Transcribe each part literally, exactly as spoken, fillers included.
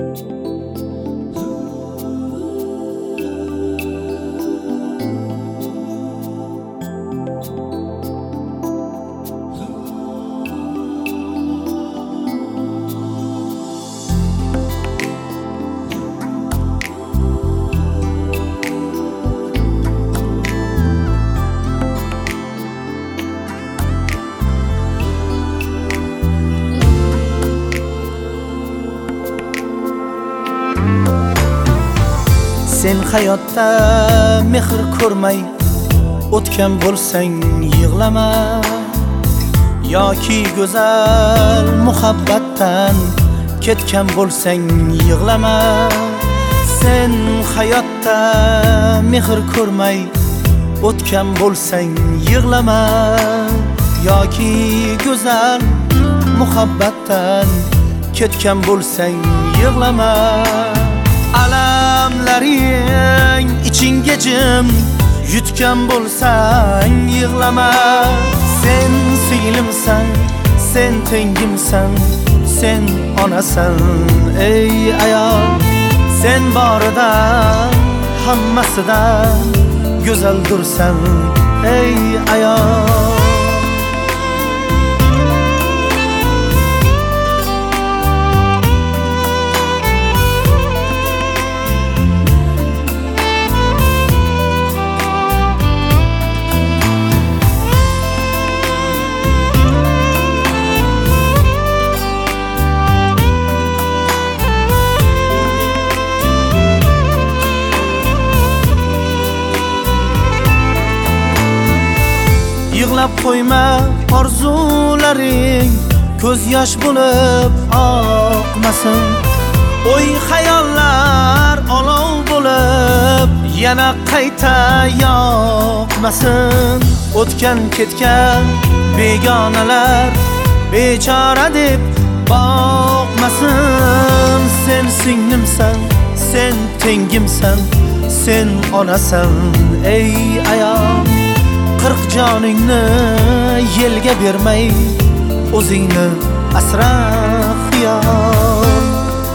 Sen hayotda mehr ko'rmay o'tgan bo'lsang yig'lama, yoki go'zal muhabbatdan ketgan bo'lsang yig'lama. Sen hayotda mehr ko'rmay o'tgan bo'lsang yig'lama, yoki go'zal muhabbatdan ketgan bo'lsang yig'lama. Alamlaring ichingga jim yutgan bo'lsang yig'lama. Sen singlimsan, sen tengimsan, sen onasan ey ayol. Sen boridan hammasidan go'zaldursan ey ayol. Yig'lab qo'yma orzularing ko'z yosh bo'lib oqmasin. O'y xayollar olov bo'lib yana qayta yoqmasin. O'tgan ketgan begonalar bechora deb boqmasin. Sen singlimsan, sen tengimsan, sen onasan ey ayol. Qirq joningni yelga bermay o'zingni asra xiyol.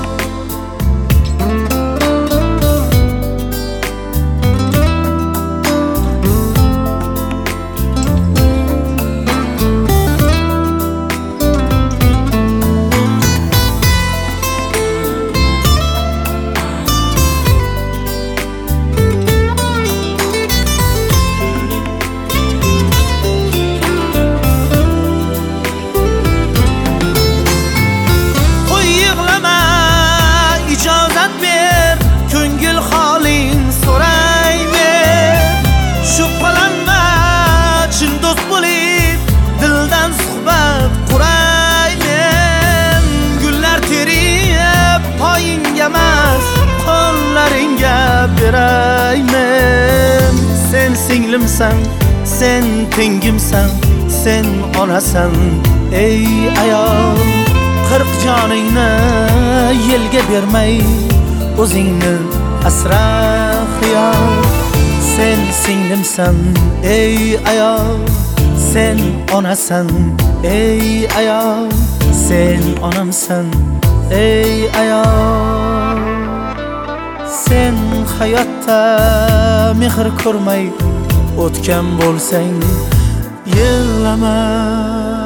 Beraymen. Sen singlimsan, sen tengimsan, sen onasan ey ayol. Qirq joningni yelga bermay o'zingni asra xiyol. Sen singlimsan ey ayol, sen onasan ey ayol, sen onamsan ey ayol. Sen hayotda mehr ko'rmay o'tgan bo'lsang yig'lama.